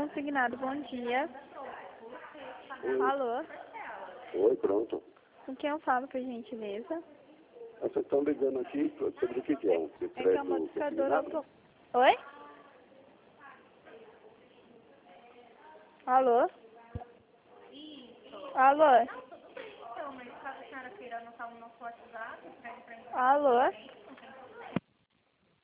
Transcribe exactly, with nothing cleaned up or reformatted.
consignado, bom dia. Oi. Alô? Oi, pronto. Com quem eu falo, por gentileza? Vocês estão ligando aqui sobre o que que é? Um É que é secreto uma modificadora consignado? auto... Oi? Alô? Alô? Então, mas caso a senhora queira anotar o nosso WhatsApp para entrar em contato com a Alô? gente,